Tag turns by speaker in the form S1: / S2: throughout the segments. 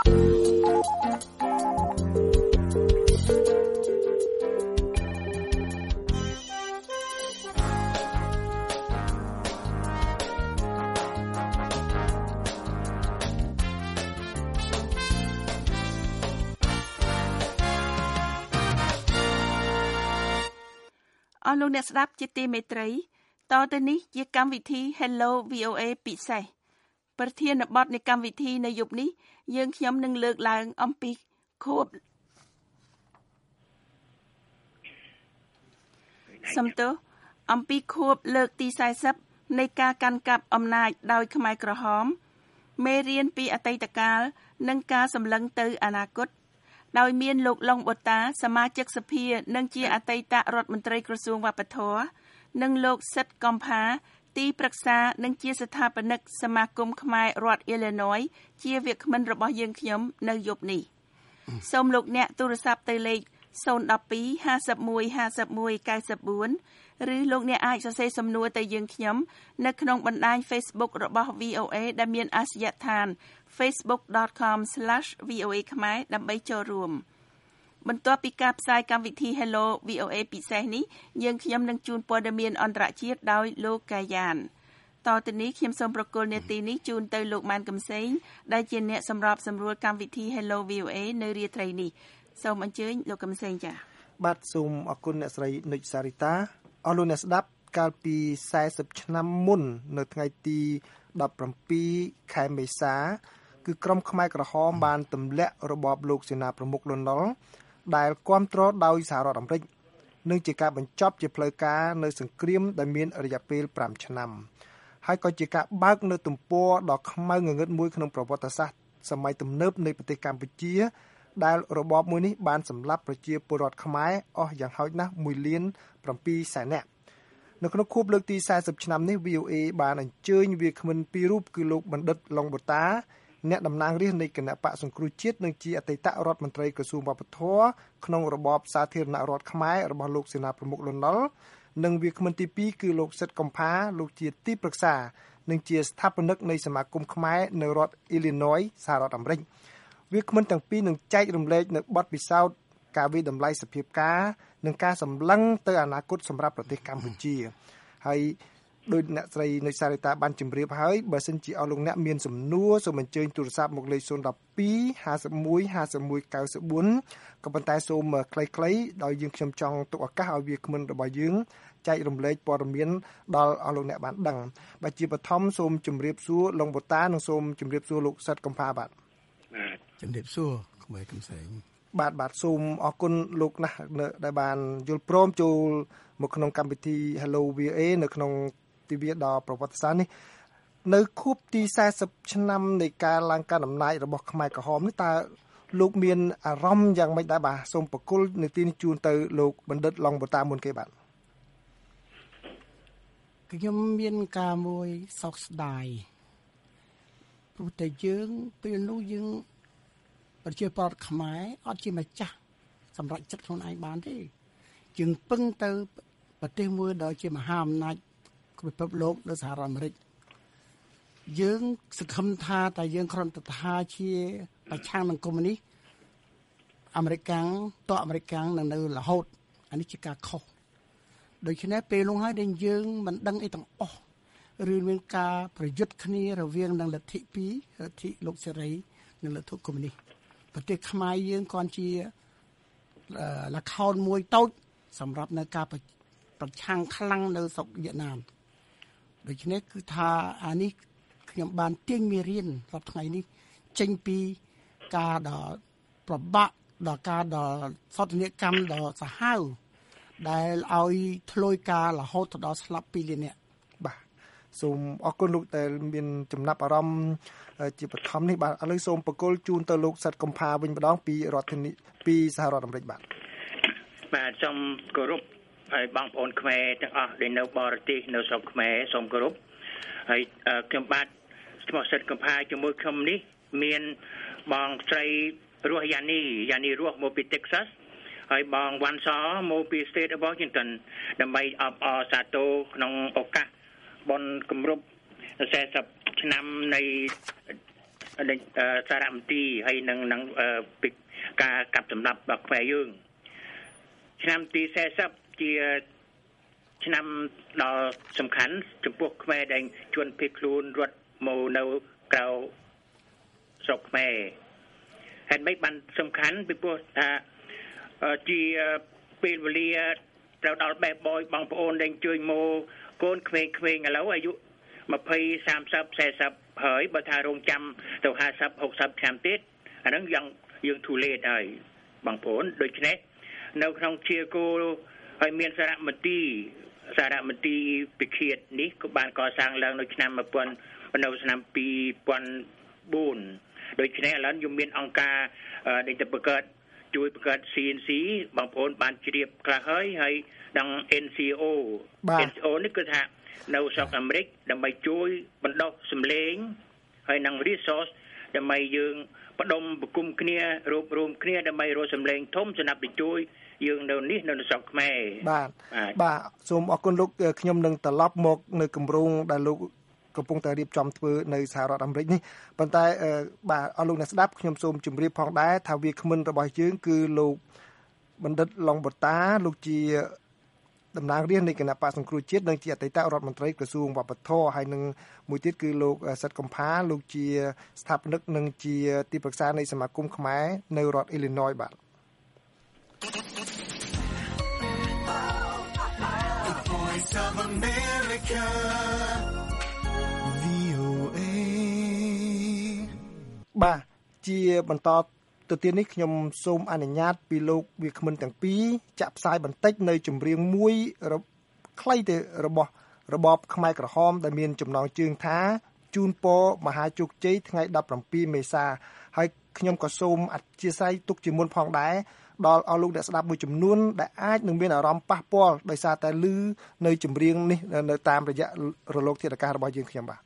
S1: អស់លោកអ្នកស្ដាប់ជាទីមេត្រីតទៅនេះជាកម្មវិធី Hello VOA ពិសេសប្រធានបទនៃកម្មវិធីនៅយប់នេះយើងខ្ញុំនឹងលើកឡើងអំពីខួបលើកទី40នៃការកាន់កាប់អំណាចដោយខ្មែរក្រហមមេរៀនពីអតីតកាលនិងការសម្លឹងទៅអនាគតដោយមានលោកឡុងបូតាសមាជិកសភានិងជាអតីតរដ្ឋមន្ត្រីក្រសួងវប្បធម៌និងលោកសិទ្ធកំផាទីប្រឹក្សានិងជាស្ថាបនិកសមាគមខ្មែររដ្ឋ Illinois ជាវាគ្មិនរបស់យើងខ្ញុំនៅយប់នេះសូមលោកអ្នកទូរស័ព្ទទៅលេខ012 51 51 94ឬលោកអ្នកអាចសរសេរសំណួរទៅយើងខ្ញុំនៅក្នុងបណ្ដាញ Facebook របស់ VOA ដែលមានអាសយដ្ឋាន facebook.com/voa ខ្មែរដើម្បីចូលរួមបន្ទាប់ពីការផ្សាយកម្មវិធី Hello VOA ពិសេសនេះយើងខ្ញុំនឹងជូនព័ត៌មានអន្តរជាតិដោយលោកកាយ៉ានតទៅនេះខ្ញុំសូមប្រកល់នាទីនេះជូនទៅលោកម៉ានកំសែងដែលជាអ្នកសម្របសម្រួលកម្មវិធី Hello VOA នៅរាត្រីនេះសូមអញ្ជើញលោកកំសែងចា៎
S2: បាទសូមអរគុណអ្នកស្រីនុចសារីតាអស់លោកអ្នកស្ដាប់កាលពី40ឆ្នាំមុននៅថ្ងៃទី17ខែមេសាគឺក្រុមខ្មែរក្រហមបានទម្លាក់របបលោកសេនាប្រមុខលន់នល់ដែលគាំទ្រដោយសហរដ្ឋអាមេរិកនិងជាការបញ្ចប់ជាផ្លូវការនៅសង្គ្រាមដែលមានរយៈពេល5ឆ្នាំហើយក៏ជាការបើកនៅទំព័រដ៏ខ្មៅងងឹតមួយក្នុងប្រវត្តិសាស្ត្រសម័យទំនើបនៃប្រទេសកម្ពុជាដែលរបបមួយនេះបានសម្លាប់ប្រជាពលរដ្ឋខ្មែរអស់យ៉ាងហោចណាស់1លាន7សែននាក់នៅក្នុងខួបលើកទី40ឆ្នាំនេះ VOA បានអញ្ជើញវាគ្មិនពីររូបគឺលោកបណ្ឌិតឡុងបូតាអ្នកតំណាងរាស្ត្រនៃគណៈបកសង្គ្រោះជាតិនិងជាអតីតរដ្ឋមន្ត្រីក្រសួងវប្បធម៌ក្នុងរបបសាធារណរដ្ឋខ្មែររបស់លោកសេនាប្រមុខលន់នល់និងវាគ្មិនទី2គឺលោកសិទ្ធកំផាលោកជាទីប្រឹក្សានិងជាស្ថាបនិកនៃសមាគមខ្មែរនៅរដ្ឋ Illinois សហរដ្ឋអាមេរិកវាគ្មិនទាំងពីរនឹងចែករំលែកនៅបទពិសោធន៍ការវិតម្លៃសភាពការនិងការសម្លឹងទៅអនាគតសម្រាប់ប្រទេសកម្ពុជាហើយដោយអ្នកស្រីនុចសារីតាបានជម្រាបហើយបើសិនជាអស់លោកអ្នកមានសំណួរសូមអញ្ជើញទូរស័ព្ទមកលេខ012 51 51 94ក៏ប៉ុន្តែសូមខ្លីៗដោយយើងខ្ញុំចង់ទុកឱកាសឲ្យវាគ្មិនរបស់យើងចែករំលែកព័ត៌មានដល់អស់លោកអ្នកបានដឹងបាទជាបឋមសូមជម្រាបសួរឡុងបូតានិងសូមជម្រាបសួរលោកសិទ្ធកំផាបាទ
S3: ជំរាបសួរខ្មែរកំសែង
S2: បាទសូមអរគុណលោកណាស់ដែលបានយល់ព្រមចូលមកក្នុងកម្មវិធី Hello VOA នៅក្នុងទិវាដ៏ប្រវត្តិសាស្ត្រនេះនៅខួបទី40ឆ្នាំនៃការឡើងកាន់អំណាចរបស់ខ្មែរក្រហមនេះតើលោកមានអារម្មណ៍យ៉ាងម៉េចដែរបាទសូមបកគលនាទីនេះជូនទៅលោកបណ្ឌិតឡុងបូតាមុនគេបាទ
S3: ខ្ញុំមានការមួយសោកស្ដាយព្រោះតែយើងពេលនោះយើងប្រជាពលរដ្ឋខ្មែរអត់ជាម្ចាស់សម្រាប់ចិត្តខ្លួនឯងបានទេយើងពឹងទៅប្រទេសមួយដែលជាមហាអំណាចពិភពលោកនៅសហរដ្ឋអាមេរិកយើងសង្ឃឹមថាតែយើងគ្រាន់តែថាជាប្រឆាំងនឹងកុម្មុយនីសអាមេរិកាំងតអាមេរិកាំងនៅរហូតអានេះជាការខុសដូច្នេះពេលនោះហើយដែលយើងមិនដឹងអីទាំងអស់ឬមានការប្រយុទ្ធគ្នារវាងនឹងលទ្ធិពីរលទ្ធិលោកសេរីនិងលទ្ធិកុម្មុយនីសប្រទេសខ្មែរយើងគ្រាន់ជាលខោនមួយតូចសម្រាប់នៅការប្រឆាំងខ្លាំងនៅស្រុកវៀតណាមដូច្នេះគឺថាអានេះខ្ញុំបានទាញមេរៀនសប្តាហ៍ថ្ងៃនេះចេញពីការដ៏ប្របាក់ដល់ការដ៏សន្តិនិកកម្មដ៏សាហាវដែលឲ្យធ្លុយការរហូតទៅដល់ស្លាប់2លាននាក់
S2: បាទសូមអរគុណលោកដែលមានចំណាប់អារម្មណ៍ជាបឋមនេះបាទឥឡូវសូមបកគលជូនទៅលោកសិទ្ធកំផាវិញម្ដងពីរដ្ឋធានីពីសហរដ្ឋអាមេរិកបាទ
S4: សូមគោរពហើយបងប្អូនខ្មែរទាំងអស់ដែលនៅបរទេសនៅស្រុកខ្មែរសូមគោរពហើយខ្ញុំបាទឈ្មោះសិទ្ធកំផាជាមួយខ្ញុំនេះមានបងស្រីរស់យ៉ានីរស់មកពី Texas ហើយបងវ៉ាន់សមកពី State of Washington ដើម្បីអបអរសាទរក្នុងឱកាសបុណ្យគម្រប់40ឆ្នាំនៃសារមន្ទីរហើយនឹងការកាប់សម្លាប់របស់ខ្មែរយើងឆ្នាំទី40ជាឆ្នាំដ៏សំខាន់ចំពោះខ្មែរដែលជួនភៀសខ្លួនរត់មកនៅក្រៅស្រុកខ្មែរហើយមិនបានសំខាន់ពីព្រោះថាជាពេលវេលាត្រូវដល់បែបបយបងប្អូនដែលជួយមកកូនក្មេងៗឥឡូវអាយុ20 30 40ហើយបើថារងចាំទៅ50 60ឆ្នាំទៀតអាហ្នឹងយើងទូលេតហើយបងប្អូនដូច្នេះនៅក្នុងជាគោលហើយមានសារមន្ទីរពិឃាតនេះក៏បានកសាងឡើងនៅឆ្នាំឆ្នាំ2004ដូច្នេះឥឡូវយើងមានអង្គការដែលទៅបង្កើត CNC បងប្អូនបានជ្រាបខ្លះហើយដល់ NCO នេះគឺថានៅស្រុកអាមេរិកដើម្បីជួយបណ្ដុះសម្លេងហើយនឹង resource ដើម្បីយើងបដុំប្រគំគ្នារួបរวมគ្នាដើម្បីរកសម្លេងធំសម្រាប់ទៅជួយយើងនៅនេះនៅស្រុកខ្មែរ
S2: បាទសូមអរគុណលោកខ្ញុំនឹងត្រឡប់មកនៅគម្រោងដែលលោកកំពុងតែរៀបចំធ្វើនៅសហរដ្ឋអាមេរិកនេះប៉ុន្តែបាទអរលោកអ្នកស្ដាប់ខ្ញុំសូមជម្រាបផងដែរថាវាគ្មិនរបស់យើងគឺលោកបណ្ឌិតឡុងបូតាលោកជាតំណាងរាស្ត្រនៃគណៈបក្សសង្គ្រោះជាតិនិងជាអតីតរដ្ឋមន្ត្រីក្រសួងវប្បធម៌ហើយនឹងមួយទៀតគឺលោកសិទ្ធកំផាលោកជាស្ថាបនិកនិងជាទីប្រឹក្សានៃសមាគមខ្មែរនៅរដ្ឋ Illinois បាទបាទជាបន្តទៅទៀតនេះខ្ញុំសូមអនុញ្ញាតពីលោកវាគ្មិនទាំងពីរចាក់ផ្សាយបន្តិចនៅចម្រៀងមួយខ្លីទៅរបស់របបខ្មែរក្រហមដែលមានចំណងជើងថាជូនពរមហាជោគជ័យថ្ងៃ17មេសាហើយខ្ញុំក៏សូមអធិស្ឋានទុកជាមុនផងដែរដល់អស់លោកអ្នកស្ដាប់មួយចំនួនដែលអាចនឹងមានអារម្មណ៍ប៉ះពាល់ដោយសារតែឮនៅចម្រៀងនេះនៅតាមរយៈរលកធាតុអាកាសរបស់យើងខ្ញុំបាទ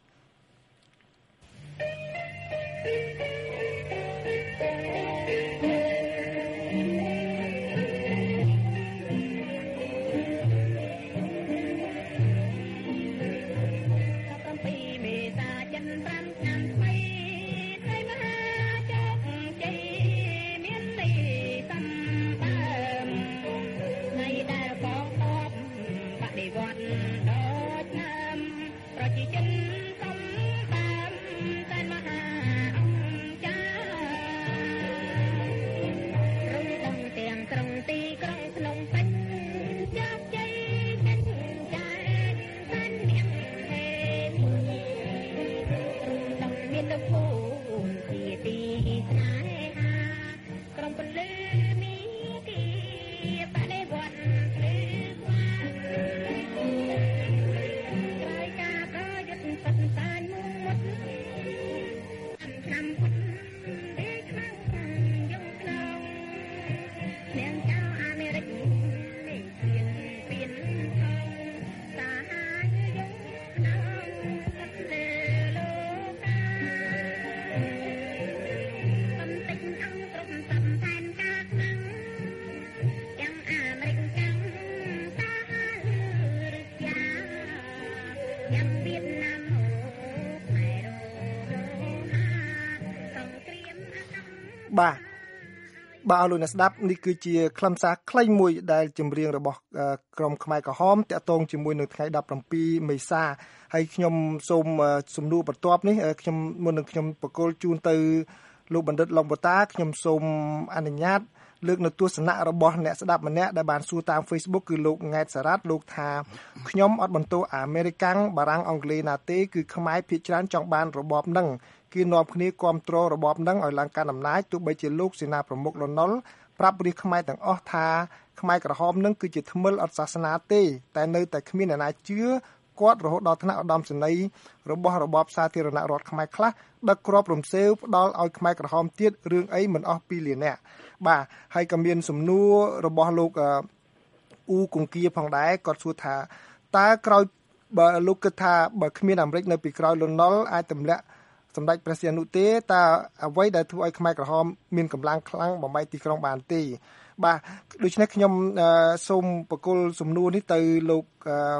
S2: បាទអរលោកអ្នកស្ដាប់នេះគឺជាខ្លឹមសារខ្លីមួយដែលចម្រៀងរបស់ក្រុមខ្មែរក្រហមតាក់ទងជាមួយនៅថ្ងៃ17មេសាហើយខ្ញុំសូមសំណួរបន្ទាប់នេះខ្ញុំមុននឹងខ្ញុំបកគលជូនទៅលោកបណ្ឌិតឡុងបូតាខ្ញុំសូមអនុញ្ញាតលើកនៅទស្សនៈរបស់អ្នកស្ដាប់ម្នាក់ដែលបានសួរតាម Facebook គឺលោកង៉ែតសារ៉ាត់លោកថាខ្ញុំអត់បន្ទោអាមេរិកាំងបារាំងអង់គ្លេសណាទេគឺខ្មែរភាគច្រើនចង់បានរបបនឹងគេនាំគ្នាគ្រប់គ្រងរបបនឹងឲ្យឡើងកាន់អំណាចទោះបីជាលោកសេនាប្រមុខលន់នល់ប្រាប់រាជខ្មែរទាំងអស់ថាខ្មែរក្រហមនឹងគឺជាថ្មិលអត់សាសនាទេតែនៅតែគ្មានអ្នកណាជឿគាត់រហូតដល់ថ្នាក់ឧត្តមសេនីយ៍របស់របបសាធារណរដ្ឋខ្មែរខ្លះដឹកគ្រាប់រំសេវផ្ដាល់ឲ្យខ្មែរក្រហមទៀតរឿងអីមិនអស់2លាននាក់បាទហើយក៏មានសំណួររបស់លោកអ៊ូកុងគាផងដែរគាត់សួរថាតើក្រោយបើលោកគិតថាបើគ្មានអាមេរិកនៅពីក្រោយលន់នល់អាចទម្លាក់សម្ដេចព្រះសីហនុទេតើអ្វីដែលធ្វើឲ្យខ្មែរក្រហមមានកម្លាំងខ្លាំងបំបីទីក្រុងបានទេបាទដូច្នេះខ្ញុំសូមបកគលសំណួរនេះទៅលោក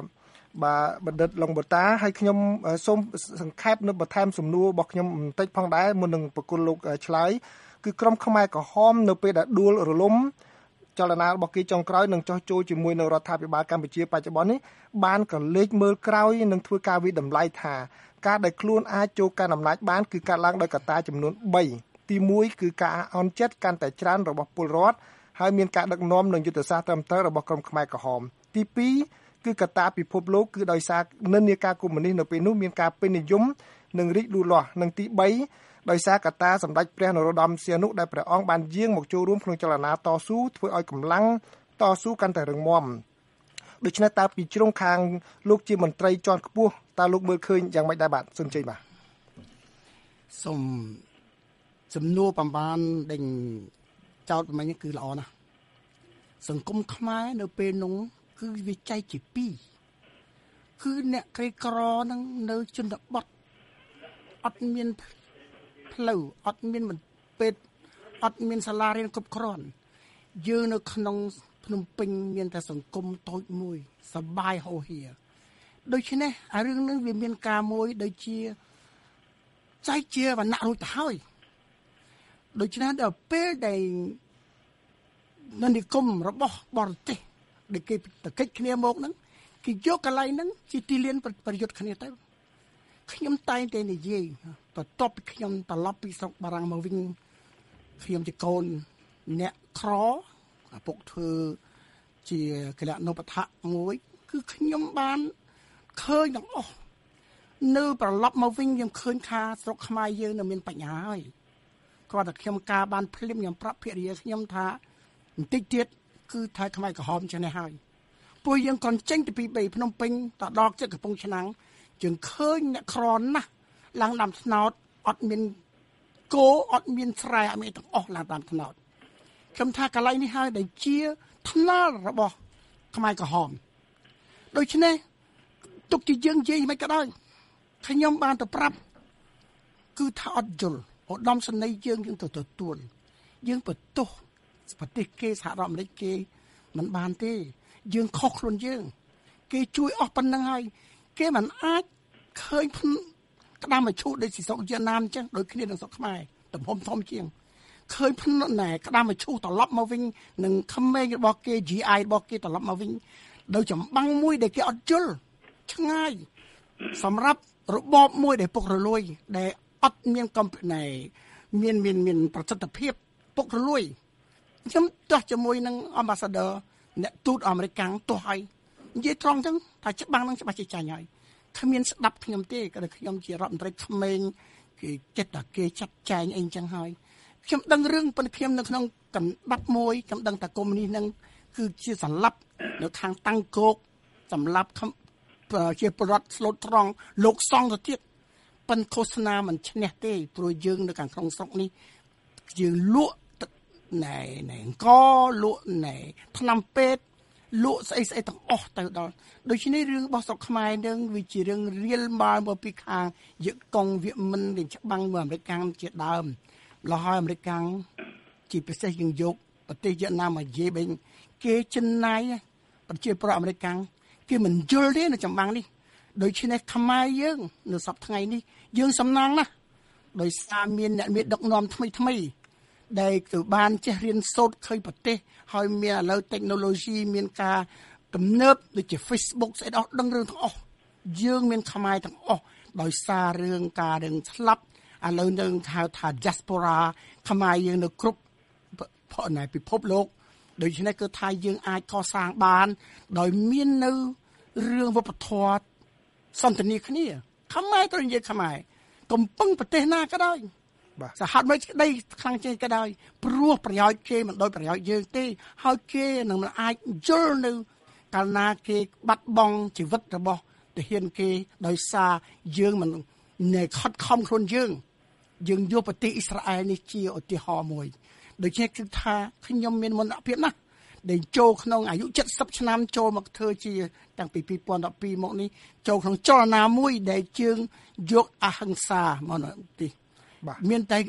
S2: បាទបណ្ឌិតឡុងបូតាហើយខ្ញុំសូមសង្ខេបនៅបន្ថែមសំណួររបស់ខ្ញុំបន្តិចផងដែរមុននឹងប្រគល់លោកឆ្លើយគឺក្រុមខ្មែរក្រហមនៅពេលដែលដួលរលំចលនារបស់គេចុងក្រោយនឹងចោះចូលជាមួយនៅរដ្ឋាភិបាលកម្ពុជាបច្ចុប្បន្ននេះបានក៏លេចមើលក្រោយនឹងធ្វើការវិតម្លៃថាការដែលខ្លួនអាចចូលកាន់អំណាចបានគឺកាត់ឡើងដោយកត្តាចំនួន3ទី1គឺការអន់ចិត្តកាន់តែច្រើនរបស់ពលរដ្ឋហើយមានការដឹកនាំនិងយុទ្ធសាស្ត្រត្រឹមត្រូវរបស់ក្រុមខ្មែរក្រហមទី2គឺកត្តាពិភពលោកគឺដោយសារនិន្នាការកុម្មុយនីសនៅពេលនោះមានការពេញនិយមនិងរីកលូតលាស់និងទី3ដោយសារកត្តាសម្ដេចព្រះនរោត្តមសីហនុដែលព្រះអង្គបានយាងមកចូលរួមក្នុងចលនាតស៊ូធ្វើឲ្យកម្លាំងតស៊ូកាន់តែរឹងមាំដូច្នេះតើពីជ្រុងខាងលោកជាមន្ត្រីជាន់ខ្ពស់តើលោកមើលឃើញយ៉ាងម៉េចដែរបាទសូមជ័យបាទ
S3: សូមសំណួរបំបានដេញចោតមិញគឺល្អណាស់សង្គមខ្មែរនៅពេលនោះគឺវាចែកជាពីរគឺអ្នកក្រីក្រនឹងនៅជនបទអត់មានផ្លូវអត់មានពេទ្យអត់មានសាលារៀនគ្រប់គ្រាន់យើងនៅក្នុងភ្នំពេញមានតែសង្គមតូចមួយសបាយហូរហៀដូច្នេះអារឿងនឹងវាមានការមួយដូចជាចែកជាវណ្ណៈរួចទៅហើយដូច្នេះដល់ពេលដែលនិគមរបស់បរទេសដែលគេតកិច្ចគ្នាមកហ្នឹងគេយកកន្លែងហ្នឹងជាទីលានប្រយុទ្ធគ្នាទៅខ្ញុំតែងតែនិយាយបន្ទាប់ពីខ្ញុំត្រឡប់ពីស្រុកបារាំងមកវិញខ្ញុំជាកូនអ្នកក្រឪពុកធ្វើជាគណៈនុបដ្ឋៈមួយគឺខ្ញុំបានឃើញទាំងអស់នៅត្រឡប់មកវិញខ្ញុំឃើញថាស្រុកខ្មែរយើងនៅមានបញ្ហាហើយគាត់តែខ្ញុំការបានភ្លាមខ្ញុំប្រាប់ភរិយាខ្ញុំថាបន្តិចទៀតគឺថៃខ្មែរក្រហមចេះនេះហើយពួកយើងcònចេញទៅពី3ភ្នំពេញទៅដល់ចិត្តកំពង់ឆ្នាំងយើងឃើញអ្នកក្រណាស់ឡើងដាំថ្នោតអត់មានគោអត់មានស្រែអត់មានទាំងអស់ឡើងដាំថ្នោតខ្ញុំថាកន្លែងនេះហើយដែលជាថ្នាលរបស់ខ្មែរក្រហមដូច្នេះទុកជាយើងនិយាយមិនក៏ដោយខ្ញុំបានទៅប្រាប់គឺថាអត់យល់ឧត្តមសេនីយ៍យើងទៅទទួលយើងបន្ទោសប្រទេសគេសហរដ្ឋអាមេរិកគេមិនបានទេយើងខុសខ្លួនយើងគេជួយអស់ប៉ុណ្្នឹងហើយគេមិនអាចឃើញក្តាមឈូដូចស្រុកវៀតណាមអញ្ចឹងដូចគ្នានឹងស្រុកខ្មែរទំហំធំជាងឃើញភ្នំណែក្តាមឈូត្រឡប់មកវិញនឹងក្មេងរបស់គេ GI របស់គេត្រឡប់មកវិញដោយចម្បាំងមួយដែលគេអត់យល់ឆ្ងាយសម្រាប់របបមួយដែលពុករលួយដែលអត់មានកំណែមានប្រសិទ្ធភាពពុករលួយខ្ញុំទោះជាមួយនឹង Ambassador អ្នកទូតអាមេរិកកាំងទោះហើយនិយាយត្រង់ចឹងថាច្បាំងនឹងច្បាស់ជាចាញ់ហើយគ្មានស្ដាប់ខ្ញុំទេក៏ខ្ញុំជារដ្ឋមន្ត្រីក្មេងគេចិត្តតែគេចាត់ចែងអីចឹងហើយខ្ញុំដឹងរឿងប៉ុន្តែខ្ញុំនៅក្នុងកណ្ដាប់មួយខ្ញុំដឹងតែកុំនេះនឹងគឺជាសម្លាប់នៅខាងតាំងគោកសម្លាប់ជាប្រវត្តិស្លូតត្រង់លោកសង្ឃទៅទៀតប៉ុន្តែឃោសនាមិនឈ្នះទេព្រោះយើងនៅខាងក្នុងស្រុកនេះយើងលក់ណែអង្គលក់ណែថ្នាំពេទ្យលក់ស្អីទាំងអស់ទៅដល់ដូច្នេះរឿងរបស់ស្រុកខ្មែរនឹងវាជារឿងរៀលមកពីខាងយកកងវាមិនដែលច្បាំងមួយអាមេរិកកាំងជាដើមលហើយអាមេរិកកាំងជាពិសេសយើងយកប្រទេសវៀតណាមមកនិយាយវិញគេចំណាយប្រជាប្រដ្ឋអាមេរិកកាំងគេមិនយល់ទេនៅចម្បាំងនេះដូច្នេះខ្មែរយើងនៅសប្តាហ៍ថ្ងៃនេះយើងសំណាងណាស់ដោយសារមានអ្នកមានដឹកនាំថ្មីដែលទៅបានចេះរៀនសូត្រឃើញប្រទេសហើយមានឥឡូវ technology មានការទំនើបដូចជា Facebook ស្អីដល់ដឹងរឿងទាំងអស់យើងមានខ្មែរទាំងអស់ដោយសាររឿងការរឿងស្លាប់ឥឡូវនឹងហៅថា diaspora ខ្មែរយើងនៅគ្រប់ពិភពលោកដូច្នេះគឺថាយើងអាចកសាងបានដោយមាននៅរឿងវប្បធម៌សន្តានាគ្នាខ្មែរត្រូវនិយាយខ្មែរកំពុងប្រទេសណាក៏ដោយសហរដ្ឋអាមេរិកក្តីខ្លាំងជាងក៏ដោយព្រោះប្រយោជន៍គេមិនដូចប្រយោជន៍យើងទេហើយគេនឹងមិនអាចយល់នៅកាលណាគេបាត់បង់ជីវិតរបស់ទាហានគេដោយសារយើងមិននៅខិតខំខ្លួនយើងយកប្រទេសអ៊ីស្រាអែលនេះជាឧទាហរណ៍មួយដូច្នេះគឺថាខ្ញុំមានមន្តភាពណាស់ដែលចូលក្នុងអាយុ70ឆ្នាំចូលមកធ្វើជាតាំងពី2012មកនេះចូលក្នុងចលនាមួយដែលជើងយកអហិង្សាមកទីមានតែ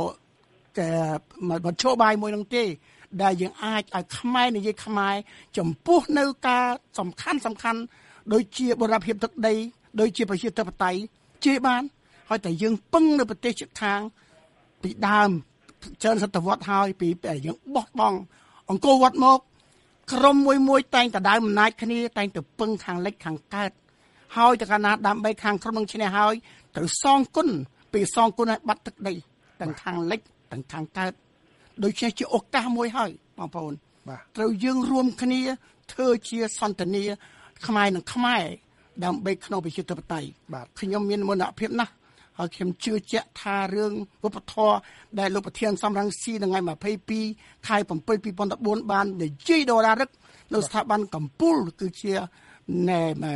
S3: មកចូលបាយមួយនឹងទេដែលយើងអាចឲ្យខ្មែរនិយាយខ្មែរចំពោះនៅការសំខាន់ដូចជាបរិយាភាពទឹកដីដូចជាប្រជាធិបតេយ្យជឿបានហើយតែយើងពឹងនៅប្រទេសជិតខាងពីដើមច្រើនសតវត្សហើយពីយើងបោះបង់អង្គរវត្តមកក្រុមមួយតែងតែដើមអំណាចគ្នាតែងតែពឹងខាងលិចខាងកើតហើយតែកាលណាដើម្បីខាងក្រុមនឹងឈ្នះហើយត្រូវសងគុណពីសងគុណឲ្យបាត់ទឹកដីទាំងខាងលិចទាំងខាងកើតដូច្នេះជាឱកាសមួយហើយបងប្អូនត្រូវយើងរួមគ្នាធ្វើជាសន្តានាខ្មែរនឹងខ្មែរដើម្បីក្នុងប្រជាធិបតេយ្យខ្ញុំមានមនោភាពណាស់ហើយខ្ញុំជឿជាក់ថារឿងវប្បធម៌ដែលលោកប្រធានសំរងស៊ីនៅថ្ងៃ22ខែ7 2014បាននិយាយដល់រឹកនៅស្ថាប័នកម្ពុជាគឺជានៃ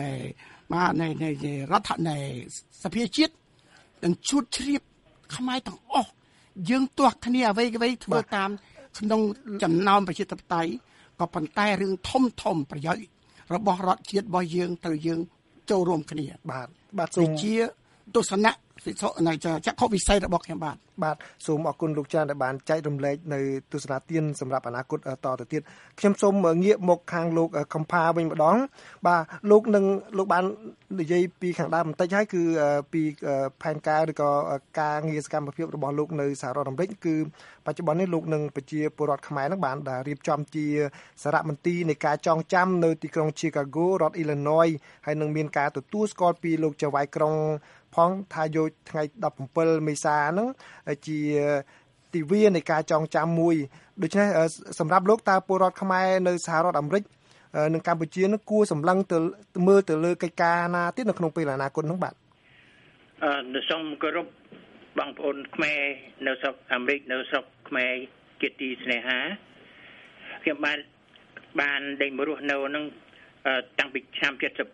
S3: រដ្ឋនៃសភាជាតិនឹងជួតជ្រាបខ្មែរទាំងអស់យើងទាស់គ្នាអ្វីធ្វើតាមក្នុងចំណោមប្រជាធិបតេយ្យក៏ប៉ុន្តែរឿងធំប្រយោជន៍របស់រដ្ឋជាតិរបស់យើងត្រូវយើងចូលរួមគ្នាបាទសូមជាទស្សនៈនៃចក្ខុវិស័យរបស់ខ្ញុំបាទ
S2: សូមអរគុណលោកចាន់ដែលបានចែករំលែកនៅទស្សនៈទានសម្រាប់អនាគតតទៅទៀតខ្ញុំសូមងាកមកខាងលោកកំផាវិញម្ដងបាទលោកបាននិយាយពីខាងដើមបន្តិចហើយគឺពីផែនការឬក៏ការងារសកម្មភាពរបស់លោកនៅសហរដ្ឋអាមេរិកគឺបច្ចុប្បន្ននេះលោកនិងប្រជាពលរដ្ឋខ្មែរនឹងបានរៀបចំជាសារមន្ទីរនៃការចងចាំនៅទីក្រុង Chicago រដ្ឋ Illinois ហើយនឹងមានការទទួលស្គាល់ពីលោកចៅហ្វាយក្រុងផងថាយកថ្ងៃ17មេសាហ្នឹងជាទិវានៃការចងចាំមួយដូច្នេះសម្រាប់លោកតើពលរដ្ឋខ្មែរនៅសហរដ្ឋអាមេរិកនិងកម្ពុជានឹងគួរសម្លឹងទៅមើលទៅលើកិច្ចការណាទៀតនៅក្នុងពេលអនាគតនោះបាទ
S4: សូមគោរពបងប្អូនខ្មែរនៅស្រុកអាមេរិកនៅស្រុកខ្មែរជាទីស្នេហាខ្ញុំបានដេញមករស់នៅនឹងតាំងពីឆ្នាំ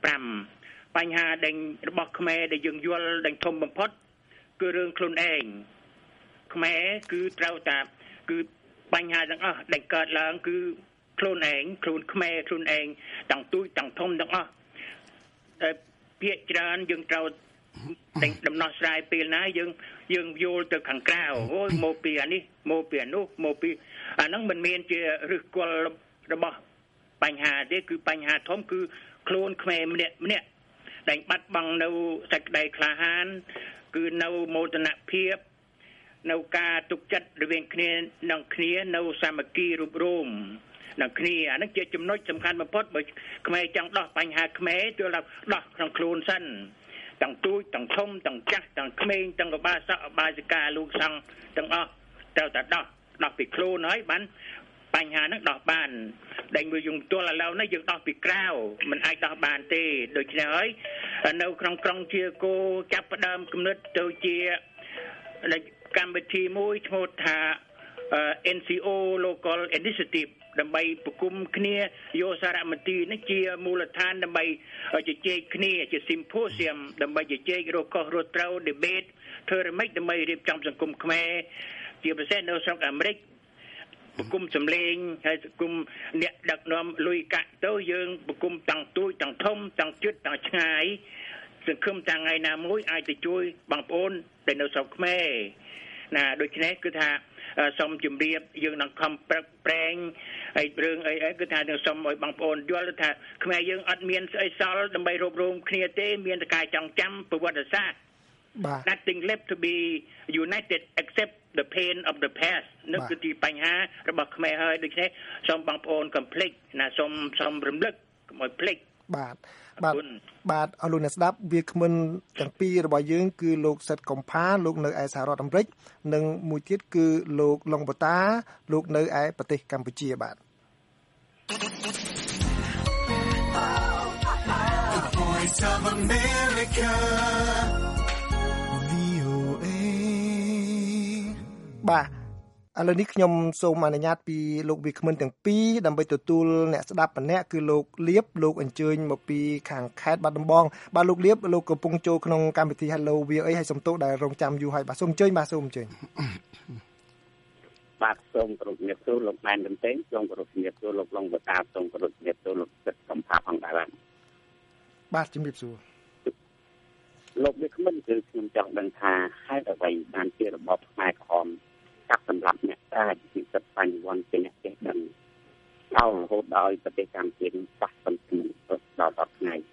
S4: 75បញ្ហាដេញរបស់ខ្មែរដែលយើងយល់ដេញធំបំផុតគឺរឿងខ្លួនឯងខ្មែរគឺត្រូវតែគឺបញ្ហាទាំងអស់ដែលកើតឡើងគឺខ្លួនឯងខ្លួនខ្មែរខ្លួនឯងទាំងទូចទាំងធំទាំងអស់តែភាគច្រើនយើងត្រូវដំណោះស្រាយពេលណាយើងយល់ទៅខាងក្រៅអូយមកពីអានេះមកពីអានោះមកពីអាហ្នឹងមិនមែនជាឫសគល់របស់បញ្ហាទេគឺបញ្ហាធំគឺខ្លួនខ្មែរម្នាក់ដែលបាត់បង់នៅសេចក្តីក្លាហានគឺនៅមោទនភាពនៅការទុកចិត្តរវាងគ្នានឹងគ្នានៅសាមគ្គីរួបរวมនឹងគ្នាអានេះជាចំណុចសំខាន់បំផុតបើខ្មែរចង់ដោះបញ្ហាខ្មែរទៅដោះក្នុងខ្លួនសិនទាំងទូចទាំងធំទាំងចាស់ទាំងក្មេងទាំងបាសកបាសិកាលោកសង្ឃទាំងអស់ត្រូវតែដោះពីខ្លួនហើយបានបញ្ហាហ្នឹងដោះបានដែលមួយយើងទល់ឥឡូវនេះយើងដោះពីក្រៅមិនអាចដោះបានទេដូច្នេះហើយនៅក្នុងក្រុងជាគោចាប់ផ្ដើមគំនិតទៅជាកម្មវិធីមួយឈ្មោះថា NCO Local Initiative ដើម្បីប្រគំគ្នាយកសារមន្ទីរនេះជាមូលដ្ឋានដើម្បីជជែកគ្នាជា symposium ដើម្បីជជែករកខុសរកត្រូវ debate ធ្វើរមិចដើម្បីរៀបចំសង្គមខ្មែរជាពិសេសនៅស្រុកអាមេរិកប្រគំសម្លេងហើយប្រគំអ្នកដឹកនាំលុយកាក់ទៅយើងប្រគំទាំងទូចទាំងធំទាំងជិតទាំងឆ្ងាយសង្ឃឹមថាថ្ងៃណាមួយអាចទៅជួយបងប្អូនដែលនៅស្រុកខ្មែរណាដូច្នេះគឺថាសូមជម្រាបយើងនឹងខំប្រឹកប្រែងហើយរឿងអីគឺថានឹងសូមឲ្យបងប្អូនយល់ថាខ្មែរយើងអត់មានស្អីសល់ដើម្បីរួបរวมគ្នាទេមានតែការចងចាំប្រវត្តិសាស្ត្រ Nothing left to be united except the pain of the past នោះគឺជាបញ្ហារបស់ខ្មែរហើយដូច្នេះសូមបងប្អូនកុំភ្លេចណាសូមរំលឹកកុំឲ្យភ្លេច
S2: បាទអរលោកអ្នកស្ដាប់វាគ្មិនទាំងពីររបស់យើងគឺលោកសិតកំផាលោកនៅឯសហរដ្ឋអាមេរិកនិងមួយទៀតគឺលោកឡុងបូតាលោកនៅឯប្រទេសកម្ពុជាបាទបាទឥឡូវនេះខ្ញុំសូមអនុញ្ញាតពីលោកវាគ្មិនទាំងពីរដើម្បីទទួលអ្នកស្ដាប់ម្នាក់គឺលោកលៀបលោកអញ្ជើញមកពីខាងខេត្តបាត់ដំបងបាទលោកលៀបលោកកំពុងចូលក្នុងកម្មវិធី Hello VOA ហើយសូមទោសដែលរងចាំយូរហើយបាទសូមអញ្ជើញបាទសូមអញ្ជើញ
S5: បាទសូមគោរពជំរាបសួរលោកម៉ែនកំទេងសូមគោរពជំរាបសួរលោកឡុងបតាសូមគោរពជំរាបសួរលោកសិតកំផាផងដែរ
S2: បាទជំរាបសួរ
S5: លោកវាគ្មិនគឺខ្ញុំចង់ដឹងថាហេតុអ្វីបានជារបបខ្មែរក្រហមកាត់សម្រាប់អ្នកដែលពិសិដ្ឋបញ្ញវន្តជាអ្នកចេះដឹងដល់រហូតដល់ប្រទេសកម្ពុជាប៉ះបន្ទាល់ដល់10ថ្ងៃ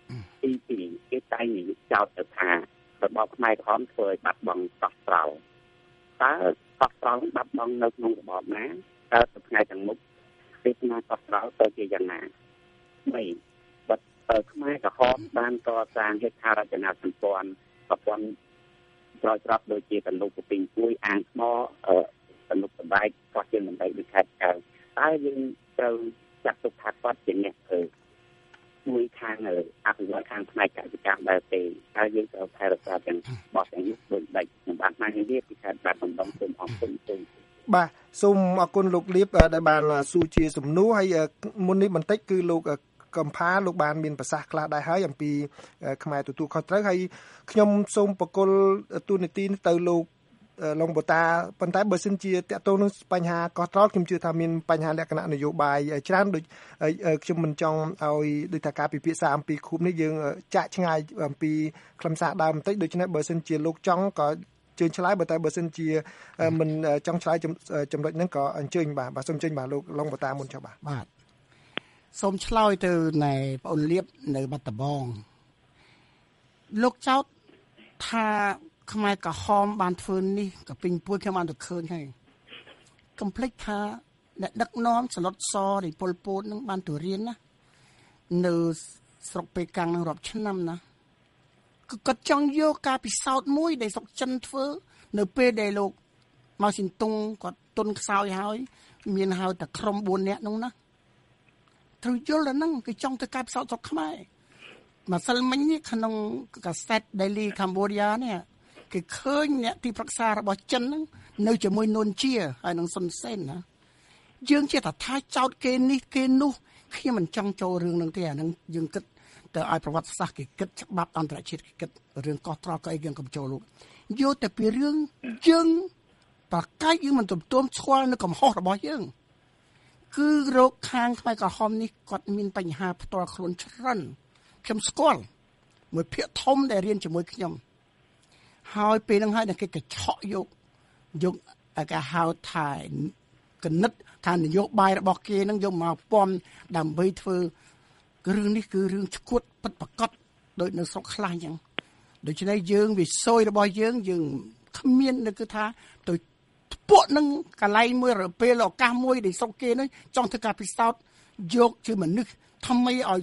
S5: ទី2គេតែងនិយាយចោទទៅថារបបខ្មែរក្រហមធ្វើឲ្យបាត់បង់កោះត្រល់តើកោះត្រល់បាត់បង់នៅក្នុងរបបណាតើទៅថ្ងៃទាំងមុខពេលណាកោះត្រល់ទៅជាយ៉ាងណា3បាត់ខ្មែរក្រហមបានកសាងហេដ្ឋារចនាសម្ព័ន្ធប្រព័ន្ធច្ដូចជាកណ្ដុងពីមួយអាងថ្មកណ្ដុងសបែកកោះជើងបណ្ដៃដូចខេត្តកៅតើយើងត្រូវចាត់ទុកថាគាត់ជាអ្នកមួយខាងអភិវឌ្ឍខាងផ្នែកកសិកម្មដែរទេហើយយើងត្រូវថែរក្សាទាំងបោះទាំងនេះដូចដាច់សម្បត្តិណានេះពីខេត្តបាត់ដំបងសូមអរគុណ
S2: បាទសូមអរគុណលោកលៀបដែលបានសួរជាសំណួរហើយមុននេះបន្តិចគឺលោកកំផាលោកបានមានប្រសាសន៍ខ្លះដែរហើយអំពីខ្មែរទទួលខុសត្រូវហើយខ្ញុំសូមបកគលទូនីតិទៅលោកឡុងបូតាប៉ុន្តែបើសិនជាតកតងនឹងបញ្ហាកោះត្រល់ខ្ញុំជឿថាមានបញ្ហាលក្ខណៈនយោបាយច្រើនដូចខ្ញុំមិនចង់ឲ្យដូចថាការពិភាក្សាអំពីខូបនេះយើងចាក់ឆ្ងាយអំពីខ្លឹមសារដើមបន្តិចដូច្នេះបើសិនជាលោកចង់ក៏ជើញឆ្លើយបើសិនជាមិនចង់ឆ្លើយចំណុចហ្នឹងក៏អញ្ជើញបាទសូមអញ្ជើញបាទលោកឡុងបូតាមុនចុះបាទ
S3: សូមឆ្លើយទៅណែបងអូនលៀបនៅបាត់ដំបងលោកចោទថាខ្មែរក្រហមបានធ្វើនេះក៏ពេញពួយខ្ញុំបានទៅឃើញហើយកុំភ្លេចថាអ្នកដឹកនាំសឡុតសនៃប៉ុលពតនឹងបានទៅរៀនណានៅស្រុកប៉េកាំងនឹងរាប់ឆ្នាំណាគឺគាត់ចង់យកការពិសោធន៍មួយដែលស្រុកចិនធ្វើនៅពេលដែលលោកម៉ៅស៊ីនតុងគាត់ទុនខ្សោយហើយមានហៅតែក្រុម4នាក់នោះណាត្រូវយល់ដល់ហ្នឹងគេចង់ទៅការពិសោធន៍ស្រុកខ្មែរម្សិលមិញនេះក្នុងកាសែត Daily Cambodia នេះគេឃើញអ្នកទីប្រឹក្សារបស់ចិនហ្នឹងនៅជាមួយនួនជាហើយនឹងសុនសេនណាយើងជាថាចោតគេនេះគេនោះខ្ញុំមិនចង់ចូលរឿងហ្នឹងទេអាហ្នឹងយើងគិតទៅឲ្យប្រវត្តិសាស្ត្រគេគិតច្បាប់អន្តរជាតិគេគិតរឿងកោះត្រល់ក៏អីយើងកុំចូលលោកយកតែពីរឿងយើងប្រកាសយើងមិនទំស្គាល់នៅកំហុសរបស់យើងគឺរោគខាងខ្មែរក្រហមនេះគាត់មានបញ្ហាផ្ទាល់ខ្លួនច្រើនខ្ញុំស្គាល់មួយភាគធំដែលរៀនជាមួយខ្ញុំហើយពេលហ្នឹងហើយគេកញ្ឆក់យកគេហៅថាកណិតថានយោបាយរបស់គេហ្នឹងយកមកពំដើម្បីធ្វើរឿងនេះគឺរឿងឈួតពិតប្រាកដដូចនៅស្រុកខ្លះអញ្ចឹងដូច្នេះយើងវិស័យរបស់យើងគ្មាននៅគឺថាទៅពួកនឹងកន្លែងមួយពេលឱកាសមួយដែលស្រុកគេនោះចង់ធ្វើការពិសោធន៍យកជាមនុស្សថ្មីឲ្យ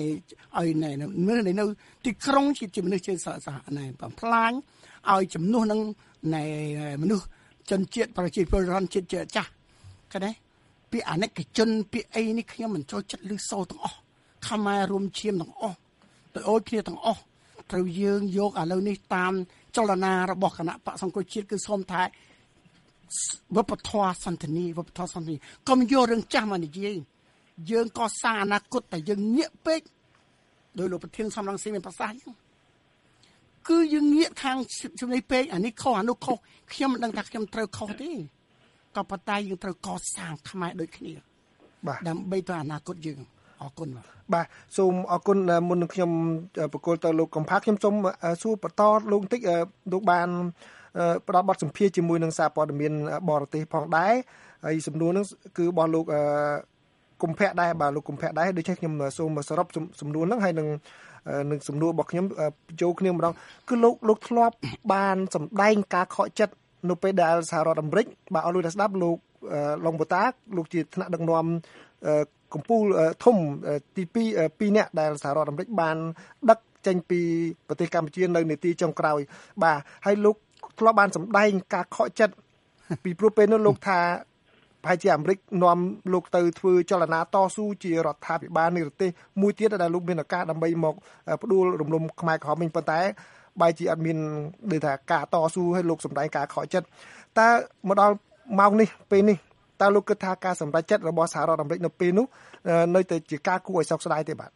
S3: នៅទីក្រុងជាមនុស្សជាសហណែបំផ្លាញឲ្យចំនួននឹងនៃមនុស្សជនជាតិប្រជាពលរដ្ឋជាតិចាស់ឃើញទេពាក្យអនិកជនពាក្យអីនេះខ្ញុំមិនចូលចិត្តឮសូរទាំងអស់ខ្មែររួមឈាមទាំងអស់ទៅអូចគ្នាទាំងអស់ត្រូវយើងយកឥឡូវនេះតាមចលនារបស់គណៈបក្សសង្គ្រោះជាតិគឺសូមថាវប្បធម៌សន្តិនិកកុំយករឿងចាស់មកនិយាយយើងកសាងអនាគតតែយើងងាកពេកដោយលោកប្រធានសំរងស៊ីមានប្រសាសន៍គឺយើងងាកខាងជំនាញពេកអានេះខុសអានោះខុសខ្ញុំមិនដឹងថាខ្ញុំត្រូវខុសទេក៏ប៉ុន្តែយើងត្រូវកសាងខ្មែរដូចគ្នាបាទដើម្បីទៅអនាគតយើងអរគុណ
S2: បាទសូមអរគុណមុននឹងខ្ញុំបកគលទៅលោកកំផាខ្ញុំសូមសួរបន្តលោកបន្តិចលោកបានផ្ដល់បទសម្ភាសន៍ជាមួយនឹងសារព័ត៌មានបរទេសផងដែរហើយសំណួរហ្នឹងគឺរបស់លោកកុម្ភៈដែរបាទលោកកុម្ភៈដែរដូច្នេះខ្ញុំសូមសរុបសំណួរហ្នឹងហើយនឹងសំណួររបស់ខ្ញុំចូលគ្នាម្ដងគឺលោកធ្លាប់បានសម្ដែងការខកចិត្តនៅពេលដែលសហរដ្ឋអាមេរិកបាទអរលោកដែលស្ដាប់លោកឡុងបូតាលោកជាថ្នាក់ដឹកនាំកម្ពុជាធំទី2នាក់ដែលសហរដ្ឋអាមេរិកបានដឹកចេញពីប្រទេសកម្ពុជានៅនាទីចុងក្រោយបាទហើយលោកធ្លាប់បានសម្ដែងការខកចិត្តពីព្រោះពេលនោះលោកថាប្រហែលជាអាមេរិកនាំលោកទៅធ្វើចលនាតស៊ូជារដ្ឋាភិបាលនិរទេសមួយទៀតដែលលោកមានឱកាសដើម្បីមកផ្ដួលរំលំខ្មែរក្រហមវិញប៉ុន្តែបែរជាអត់មានដូចថាការតស៊ូឲ្យលោកសម្ដែងការខកចិត្តតើមកដល់ម៉ោងនេះពេលនេះតើលោកគិតថាការសម្រេចចិត្តរបស់សហរដ្ឋអាមេរិកនៅពេលនោះនៅតែជាការគួរឲ្យសោកស្ដាយទេបាទ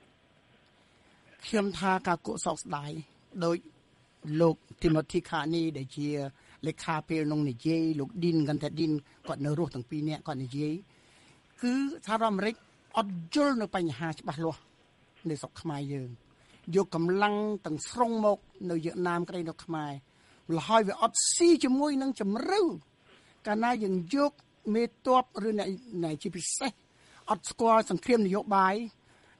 S3: ខ្ញុំថាការគួរសោកស្ដាយដោយលោក Timothy Carney ដែលជាលេខាពេលក្នុងនិយាយលោក Dean គាត់នៅរស់ទាំងពីរនាក់គាត់និយាយគឺសហរដ្ឋអាមេរិកអត់យល់នៅបញ្ហាច្បាស់លាស់នៅស្រុកខ្មែរយើងយកកម្លាំងទាំងស្រុងមកនៅវៀតណាមក្តីនៅខ្មែរលហើយវាអត់ស៊ីជាមួយនឹងជំរឿកាលណាយើងយកមេតបឬអ្នកជាពិសេសអត់ស្គាល់សង្គ្រាមនយោបាយ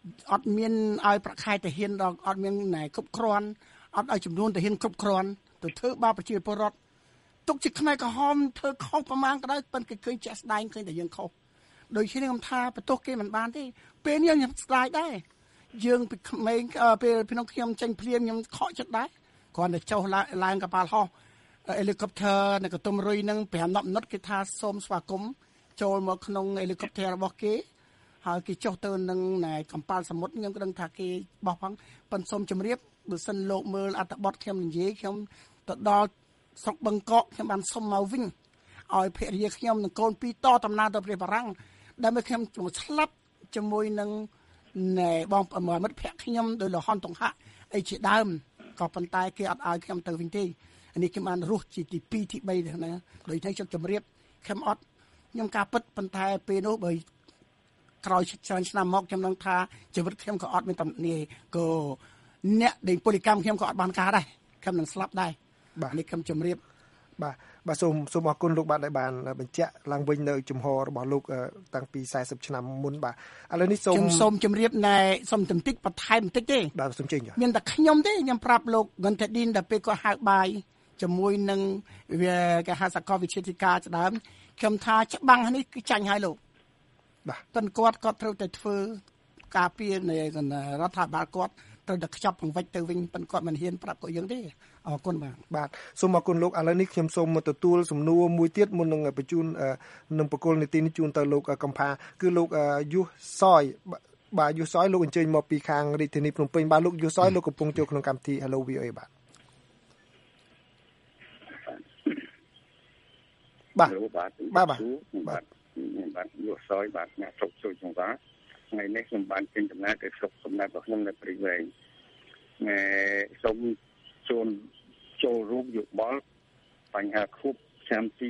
S3: អត់មានឲ្យប្រខែតាហ៊ានដល់អត់មានណែគ្រប់គ្រាន់អត់ឲ្យចំនួនតាហ៊ានគ្រប់គ្រាន់ទៅធ្វើបាបប្រជាពលរដ្ឋទុកជាខ្មែរក្រហមធ្វើខុសប្រមាណក៏ដោយប៉ុន្តែគេឃើញជាក់ស្ដែងឃើញតែយើងខុសដូច្នេះខ្ញុំថាបន្ទោសគេមិនបានទេពេលនេះខ្ញុំស្ដាយដែរយើងពីក្មេងពេលក្នុងខ្ញុំចេញភ្លាមខ្ញុំខកចិត្តដែរគ្រាន់តែចុះឡើងកប៉ាល់ហោះហេលីកុបទ័រនៅកតុមរុយនឹង5 10 minute គេថាសូមស្វាគមន៍ចូលមកក្នុងហេលីកុបទ័ររបស់គេហើយគេចុះទៅនឹងកំប៉ាល់សមុទ្រខ្ញុំក៏ដឹងថាគេបោះផងប៉ុន្តែសូមជម្រាបបើសិនលោកមើលអត្ថបទខ្ញុំនិយាយខ្ញុំទៅដល់ស្រុកបឹងកកខ្ញុំបានសុំមកវិញឲ្យភរិយាខ្ញុំនិងកូនពីរតដំណើរទៅប្រទេសបារាំងដើម្បីខ្ញុំស្លាប់ជាមួយនឹងបងមិត្តភក្តិខ្ញុំដោយលហនតុងហៈអីជាដើមក៏ប៉ុន្តែគេអត់ឲ្យខ្ញុំទៅវិញទេនេះខ្ញុំបានរស់ជាទី2ទី3ហ្នឹងណាដោយតែខ្ញុំជម្រាបខ្ញុំអត់ខ្ញុំការពិតប៉ុន្តែពេលនោះបើក្រោយច្រើនឆ្នាំមកខ្ញុំនឹងថាជីវិតខ្ញុំក៏អត់មានតំណែងក៏អ្នកដែលពលកម្មខ្ញុំក៏អត់បានការដែរខ្ញុំនឹងស្លាប់ដែរបាទនេះខ្ញុំជម្រាប
S2: បាទសូមអរគុណលោកបាទដែលបានបញ្ជាក់ឡើងវិញនៅជំហររបស់លោកតាំងពី40ឆ្នាំមុនបាទឥឡូវនេះ
S3: សូមជម្រាបសូមបន្តិចបន្ថែមបន្តិចទេ
S2: បាទសូមជើញ
S3: មានតែខ្ញុំទេខ្ញុំប្រាប់លោកកុនតេឌីនដល់ពេលគាត់ហៅបាយជាមួយនឹងវាគេហៅសាកលវិទ្យាធិការស្ដើមខ្ញុំថាច្បាំងនេះគឺចាញ់ហើយលោក
S2: បាទ
S3: ប៉ុន្តែគាត់ត្រូវតែធ្វើការពារនៃរដ្ឋាភិបាលគាត់ត្រូវតែខ្ចប់បង្វិចទៅវិញប៉ុន្តែគាត់មិនហ៊ានប្រាប់ពួកយើងទេអរគុណ
S2: បាទសូមអរគុណលោកឥឡូវនេះខ្ញុំសូមទទួលសំណួរមួយទៀតមុននឹងបញ្ជូននឹងបកគលនីតិនេះជូនទៅលោកកំផាគឺលោកយុសយបាទយុសយលោកអញ្ជើញមកពីខាងរាជធានីភ្នំពេញបាទលោកយុសយលោកកំពុងចូលក្នុងកម្មវិធី Hello VOA បាទ
S6: យុសយបាទអ្នកស្រុកជួយចង្វាថ្ងៃនេះខ្ញុំបានចេញដំណើរទៅស្រុកកំណើតរបស់ខ្ញុំនៅព្រៃវែងសូមចូលរួមយោបល់បញ្ហាខួបឆ្នាំទី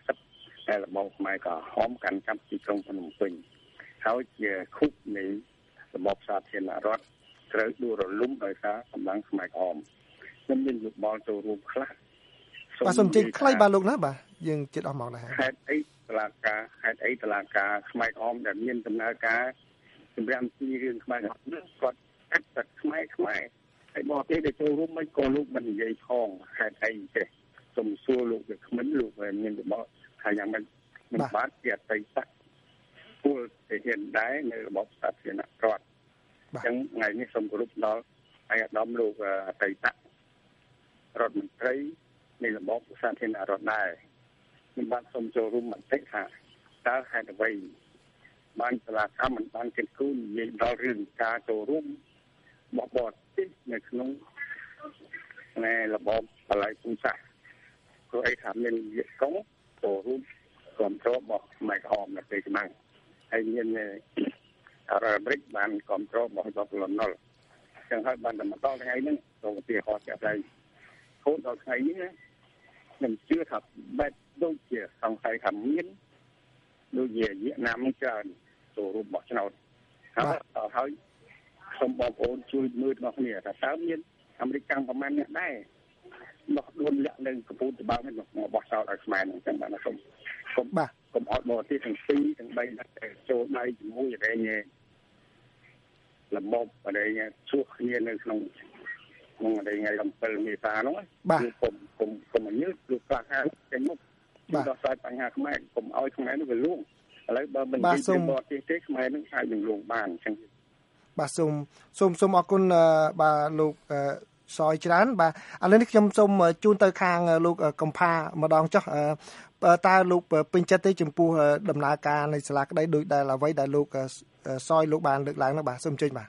S6: 40ដែលរបបខ្មែរក្រហមកាន់កាប់ទីក្រុងភ្នំពេញហើយជាខួបនៃរបបសាធារណរដ្ឋត្រូវដួលរលំដោយសារកម្លាំងខ្មែរក្រហមខ្ញុំមានយោបល់ចូលរួមខ្លះ
S2: បាទសូមជិះខ្លីបាទលោកណាបាទយើងជិតអស់មកដែរ
S6: ហេតុអីតឡាការខ្មែរក្រហមដែលមានដំណើរការសម្រាប់ពីរឿងខ្មែរក្រហមគាត់កាត់ទឹកខ្មែរហើយមកទេដែលចូលរួមមិនក៏លោកមិននិយាយផងហេតុអីទេសូមសួរលោកវាគ្មិនលោកមានរបបថាយ៉ាងម៉េចមិនបាទជាអតីតពលទៅហ៊ានដែរនៅរបបសាធារណរដ្ឋអញ្ចឹងថ្ងៃនេះសូមគោរពដល់អាដាមលោកអតីតរដ្ឋមន្ត្រីនៃរបបសាធារណរដ្ឋដែរខ្ញុំបាទសូមចូលរួមមតិថាតើហេតុអ្វីបានសាលាកម្មមិនបានគិតគូរនិយាយដល់រឿងការចូលរួមបបរទេសនៅក្នុងរបបបល័យភូមិសាស្ត្រព្រោះអីថាមានវិកុងចូលរួមគ្រប់គ្រងរបស់ខ្មែរក្រហមនៅពេលច្បាំងហើយមានអាមេរិកបានគ្រប់គ្រងរបស់លន់នល់ចឹងហើយបានតែមកដល់ថ្ងៃនេះទៅឧទាហរណ៍ជាក់ស្ដែងហូតដល់ថ្ងៃនេះខ្ញុំជឿថាបែបដូចជាសង្ស័យថាមានដូចជាវៀតណាមច្រើនចូលរួមបោះឆ្នោតហើយសូមបងប្អូនជួយមើលដល់គ្នាថាតើមានអាមេរិកកាំងប្រមាណអ្នកដែរមកដួលលាក់នៅកំពូលត្បាល់នេះមកបោះឆ្នោតឲ្យខ្មែរហ្នឹងចឹងបាទសូមបាទកុំអត់បរទេសទាំង2ទាំង3ចូលដៃជាមួយរែងលំបបរែងជួបគ្នានៅក្នុងរែងថ្ងៃ7មេសាហ្នឹងគុំញើសគឺខ្លះហើយចេញមកដោះស្រាយបញ្ហាខ្មែរកុំឲ្យខ្មែរនោះវាលួងឥឡូវបើមិននិយាយបរទេសទេខ្មែរនឹងអាចនឹងលួងបានអញ្ចឹង
S2: បាទសូមអរគុណបាទលោកសយច្រើនបាទឥឡូវនេះខ្ញុំសូមជូនទៅខាងលោកកំផាម្ដងចុះតើលោកពេញចិត្តទេចំពោះដំណើរការនៃសាលាក្តីដោយដែលអ្វីដែលលោកសយលោកបានលើកឡើងនោះបាទសូមជើញបាទ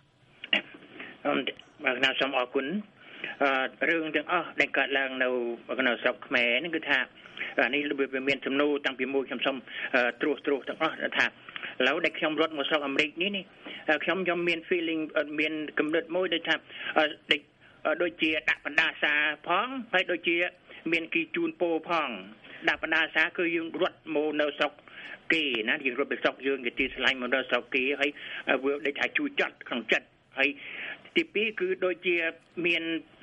S4: បាទសូមអរគុណរឿងទាំងអស់ដែលកើតឡើងនៅក្នុងស្រុកខ្មែរនេះគឺថានេះវាមានសំណួរតាំងពីមួយខ្ញុំសូមត្រួសទាំងអស់ថាឥឡូវដែលខ្ញុំរត់មកស្រុកអាមេរិកនេះខ្ញុំមាន feeling មានកំណត់មួយដូចថាដូចជាដាក់បណ្ដាសាផងហើយដូចជាមានគីជូនពោផងដាក់បណ្ដាសាគឺយើងរត់មកនៅស្រុកគេណាយើងរត់ទៅស្រុកយើងគេទីឆ្លាញ់មកនៅស្រុកគេហើយវាដូចថាជួយចាត់ក្នុងចិត្តហើយទី2គឺដូចជាមានដូច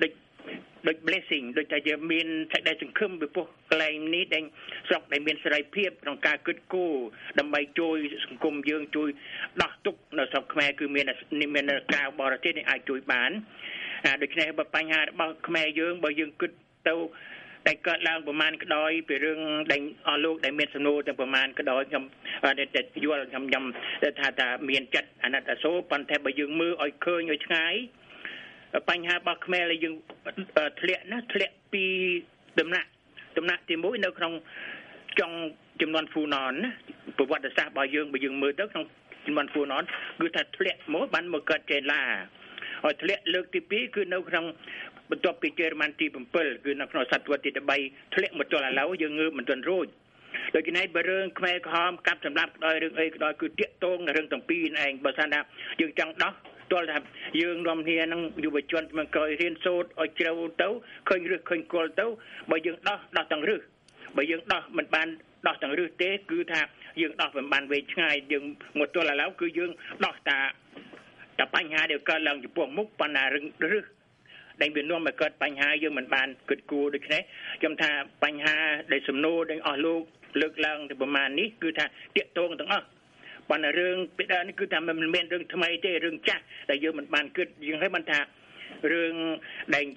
S4: ដូច blessing ដូចតែយើងមានសេចក្តីសង្ឃឹមពីព្រោះកន្លែងនេះដែលស្រុកដែលមានសេរីភាពក្នុងការគិតគូរដើម្បីជួយសង្គមយើងជួយដោះទុក្ខនៅស្រុកខ្មែរគឺមានការបរទេសនេះអាចជួយបានដូច្នេះបើបញ្ហារបស់ខ្មែរយើងបើយើងគិតទៅតែកើតឡើងប្រមាណក្តោយពីរឿងដែលអស់លោកដែលមានសំណួរទាំងប្រមាណក្តោយខ្ញុំតែយល់ខ្ញុំថាមានចិត្តអាណិតអាសូរប៉ុន្តែបើយើងមើលឲ្យឃើញឲ្យឆ្ងាយបញ្ហារបស់ខ្មែរដែលយើងធ្លាក់ពីដំណាក់ទី1នៅក្នុងចុងចំនួនហ្វូណនណាប្រវត្តិសាស្ត្ររបស់យើងបើយើងមើលទៅក្នុងចំនួនហ្វូណនគឺថាធ្លាក់មកបានមកកើតចេឡាហើយធ្លាក់លើកទី2គឺនៅក្នុងបន្ទាប់ពីជេរម៉ាន់ទី7គឺនៅក្នុងសតវត្សទី13ធ្លាក់មកទល់ឥឡូវយើងងើបមិនទាន់រួចដូច្នេះបើរឿងខ្មែរក្រហមកាប់សម្លាប់ដោយរឿងអីក៏ដោយគឺតាក់ទងនឹងរឿងទាំងពីរឯងបើសិនថាយើងចង់ដោះទល់ថាយើងនាំគ្នានឹងយុវជនមកក្រោយរៀនសូត្រឲ្យជ្រៅទៅឃើញរឹសឃើញគល់ទៅបើយើងដោះទាំងរឹសបើយើងដោះមិនបានដោះទាំងរឹសទេគឺថាយើងដោះមិនបានវែងឆ្ងាយយើងមកទល់ឥឡូវគឺយើងដោះតែបញ្ហាដែលកើតឡើងចំពោះមុខប៉ុន្តែរឹសដែលវានាំមកកើតបញ្ហាយើងមិនបានគិតគូរដូច្នេះខ្ញុំថាបញ្ហាដែលសំណួរដែលអស់លោកលើកឡើងទៅប្រមាណនេះគឺថាតាក់ទងទាំងអស់ប៉ុន្តែរឿងពីដើមនេះគឺថាមិនមែនរឿងថ្មីទេរឿងចាស់ដែលយើងមិនបានគិតយើងឲ្យបានថារឿងដែល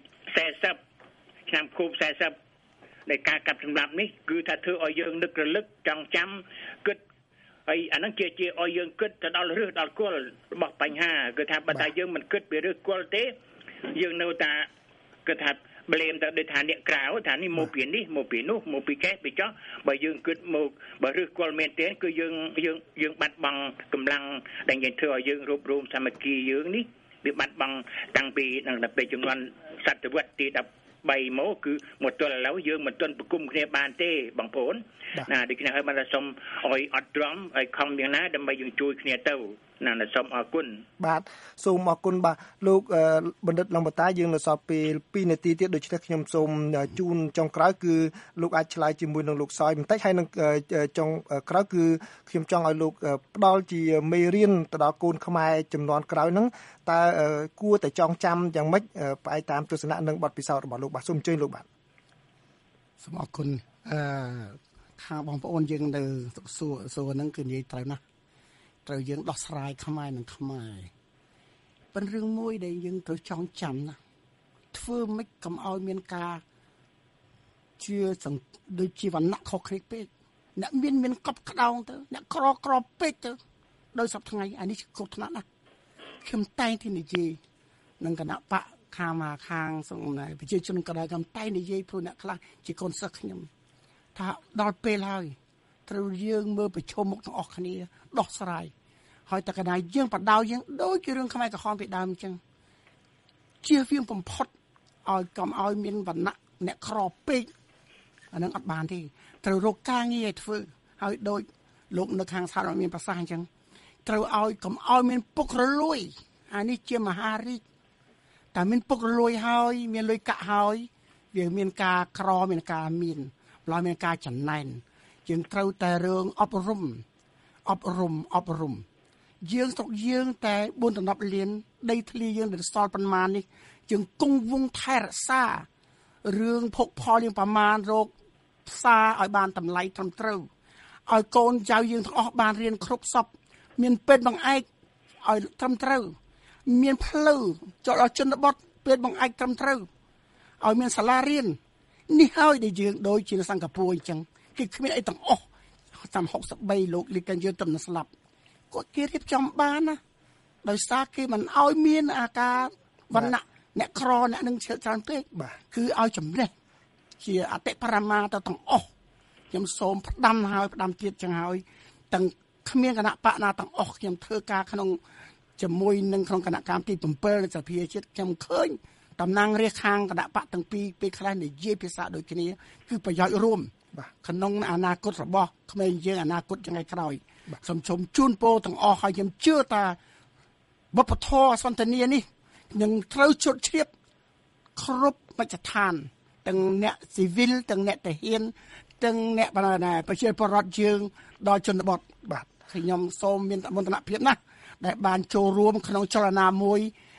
S4: 40ឆ្នាំខួប40នៃការកាប់សម្លាប់នេះគឺថាធ្វើឲ្យយើងនឹករលឹកចង់ចាំគិតហើយអានឹងជាឲ្យយើងគិតទៅដល់រឹសដល់គល់របស់បញ្ហាគឺថាបើតែយើងមិនគិតពីរឹសគល់ទេយើងនៅតែគឺថាប្លេមទៅដូចថាអ្នកក្រៅថានេះមកពីនេះមកពីនោះមកពីកេះពីចោះបើយើងគិតមកបើរឹសគល់មែនទេគឺយើងបាត់បង់កម្លាំងដែលយើងធ្វើឲ្យយើងរួបរวมសាមគ្គីយើងនេះវាបាត់បង់តាំងពីដល់ពេលចំនួនសតវត្សទី13មកគឺមកទល់ឥឡូវយើងមិនទាន់ប្រគំគ្នាបានទេបងប្អូនណាដូច្នេះហើយបានសូមឲ្យអត់ទ្រាំឲ្យខំយ៉ាងណាដើម្បីយើងជួយគ្នាទៅណាសូមអរគុណ
S2: បាទសូមអរគុណបាទលោកបណ្ឌិតឡុងបតាយើងនៅសល់ពេល2នាទីទៀតដូច្នេះខ្ញុំសូមជូនចុងក្រោយគឺលោកអាចឆ្លើយជាមួយនឹងលោកសយបន្តិចហើយនឹងចុងក្រោយគឺខ្ញុំចង់ឲ្យលោកផ្ដល់ជាមេរៀនទៅដល់កូនខ្មែរចំនួនក្រោយហ្នឹងតើគួរតែចងចាំយ៉ាងម៉េចផ្អែកតាមទស្សនៈនិងបទពិសោធន៍របស់លោកបាទសូមអញ្ជើញលោកបាទ
S3: សូមអរគុណខាងបងប្អូនយើងនៅសួរហ្នឹងគឺនិយាយត្រូវណាស់ត្រូវយើងដោះស្រាយខ្មែរនឹងខ្មែរប៉ុន្តែរឿងមួយដែលយើងត្រូវចងចាំណាធ្វើម៉េចកុំឲ្យមានការជឿដូចជាវណ្ណៈខុសគ្នាពេកអ្នកមានកប់ក្តោងទៅអ្នកក្រពេកទៅដោយសពថ្ងៃអានេះគ្រោះថ្នាក់ណាស់ខ្ញុំតែងទីនិយាយនឹងគណៈបកខាងសង្គមប្រជាជនក៏ដោយខ្ញុំតែងនិយាយព្រោះអ្នកខ្លះជាកូនសិស្សខ្ញុំថាដល់ពេលហើយត្រូវយើងមើលប្រជុំមុខទាំងអស់គ្នាដោះស្រាយហើយតែកណ្ដាលយើងបដៅយើងដូចជារឿងខ្មែរក្រហមពីដើមអញ្ចឹងជៀសវាងបំផុតឲ្យកុំឲ្យមានវណ្ណៈអ្នកក្រពេកអានឹងអត់បានទេត្រូវរកការងារឲ្យធ្វើហើយដូចលោកនៅខាងសហរដ្ឋមានប្រសាសន៍អញ្ចឹងត្រូវឲ្យកុំឲ្យមានពុករលួយអានេះជាមហារាជតែមានពុករលួយហើយមានលុយកាក់ហើយវាមានការក្រមានការមានមានការចំណែនយើងត្រូវតែរឿងអប់រំយើងស្រុកយើងតែ4-10លានដីធ្លីយើងដែលសល់ប៉ុន្មាននេះយើងគង់វង្សថែរក្សារឿងភោគផលយើងប្រមាណរោគផ្សារឲ្យបានតម្លៃត្រឹមត្រូវឲ្យកូនចៅយើងទាំងអស់បានរៀនគ្រប់សពមានពេទ្យបង្អែកឲ្យត្រឹមត្រូវមានផ្លូវចូលដល់ជនបទពេទ្យបង្អែកត្រឹមត្រូវឲ្យមានសាលារៀននេះហើយដែលយើងដូចជាសិង្ហបុរីអញ្ចឹងគេគ្មានអីទាំងអស់តាម63លោកលីកាយើងទំនឹងស្លាប់គាត់គេរៀបចំបានណាដោយសារគេមិនឲ្យមានអាការវណ្ណៈអ្នកក្រអ្នកនឹងច្រើនពេកគឺឲ្យចំណេះជាអតិបរមាទៅទាំងអស់ខ្ញុំសូមផ្ដាំទៀតចឹងហើយទាំងគ្មានគណៈបកណាទាំងអស់ខ្ញុំធ្វើការក្នុងជាមួយនឹងក្នុងគណៈកម្មការទី7នៃសភាជាតិខ្ញុំឃើញតំណាងរាជខាងគណៈបកទាំងពីរពេលខ្លះនិយាយភាសាដូចគ្នាគឺប្រយោជន៍រួមក្នុងអនាគតរបស់ក្មេងយើងអនាគតថ្ងៃក្រោយសូមជូនពរទាំងអស់ហើយខ្ញុំជឿថាវប្បធម៌សន្តានានេះនឹងត្រូវជត់ជ្រាបគ្រប់មជ្ឈដ្ឋានទាំងអ្នកស៊ីវិលទាំងអ្នកទាហានទាំងអ្នកប្រជាពលរដ្ឋយើងដល់ជនបទបាទខ្ញុំសូមមានមន្តនភាពណាស់ដែលបានចូលរួមក្នុងចលនាមួយ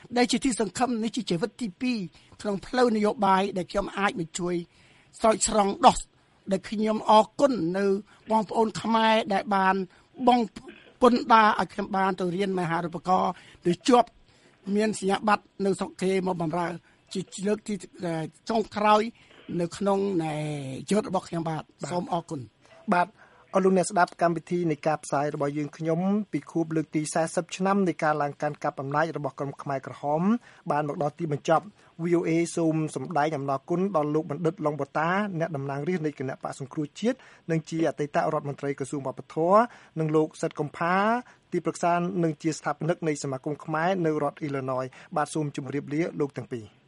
S3: ដែលជាទីសង្ឃឹមនេះជាជីវិតទី2ក្នុងផ្លូវនយោបាយដែលខ្ញុំអាចមកជួយស្រោចស្រង់ដោះដែលខ្ញុំអរគុណនៅបងប្អូនខ្មែរដែលបានបងពុនដាឲ្យខ្ញុំបានទៅរៀនមហារូបករណ៍ឬជាប់មានសញ្ញាបត្រនៅស្រុកគេមកបម្រើជាលើកទីចុងក្រោយនៅក្នុងយុទ្ធរបស់ខ្ញុំបាទសូមអរគុណ
S2: បាទអរលោកអ្នកស្ដាប់កម្មវិធីនៃការផ្សាយរបស់យើងខ្ញុំពីខួបលើកទី40ឆ្នាំនៃការឡើងកាន់កាប់អំណាចរបស់ក្រុមខ្មែរក្រហមបានមកដល់ទីបញ្ចប់ VOA សូមសម្ដែងអំណរគុណដល់លោកបណ្ឌិតឡុងបូតាអ្នកតំណាងរាស្ត្រនៃគណៈបក្សសង្គ្រោះជាតិនិងជាអតីតរដ្ឋមន្ត្រីក្រសួងវប្បធម៌និងលោកសិទ្ធិកំផាទីប្រឹក្សានិងជាស្ថាបនិកនៃសមាគមខ្មែរនៅរដ្ឋ Illinois បាទសូមជម្រាបលាលោកទាំងពីរ